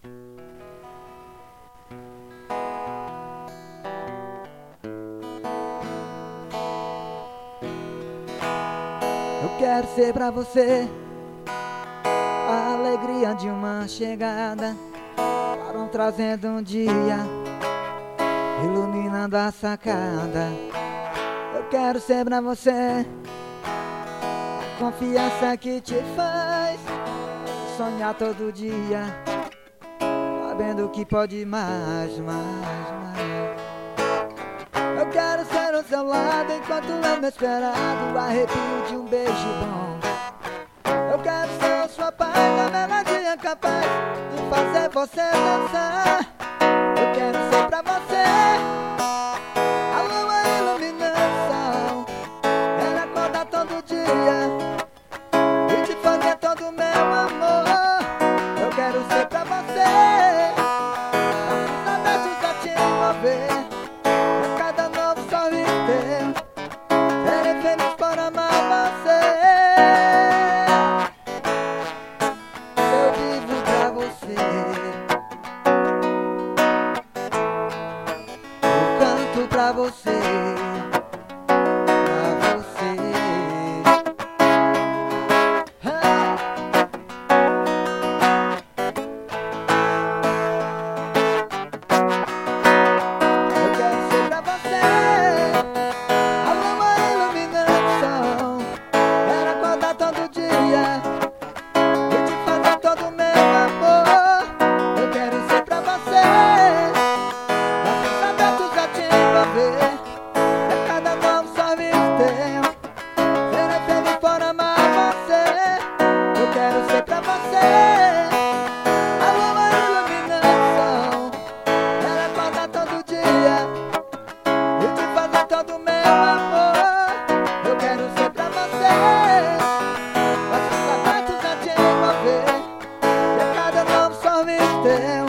Eu quero ser pra você a alegria de uma chegada, farão trazendo um dia, iluminando a sacada. Eu quero ser pra você a confiança que te faz sonhar todo dia, sabendo que pode mais, mais, mais. Eu quero ser ao seu lado enquanto inesperado, o arrepio de um beijo bom. Eu quero ser a sua paz, a melodia capaz de fazer você dançar. Eu quero ser pra você a lua iluminando o sol, ela acordar todo dia e te fazer todo meu amor. Eu quero ser pra você os abertos a te envolver, a cada novo sorriso teu serei feliz por amar você. Eu vivo pra você, eu canto pra você, pra você. Eu quero ser pra você a lua iluminando o sol, ela acordar todo dia e te fazer todo meu amor. Eu quero ser pra você braços abertos a te envolver, a cada novo sorriso teu serei feliz por amar você. Eu quero ser pra você a lua iluminando o sol, ela acorda todo dia e te fazer todo meu amor. Eu quero ser pra você braços abertos a te envolver, e a cada novo sorriso teu